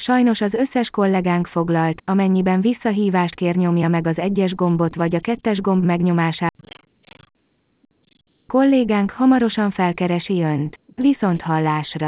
Sajnos az összes kollégánk foglalt, amennyiben visszahívást kér, nyomja meg az 1-es gombot vagy a 2-es gomb megnyomásával. Kollégánk hamarosan felkeresi Önt. Viszonthallásra!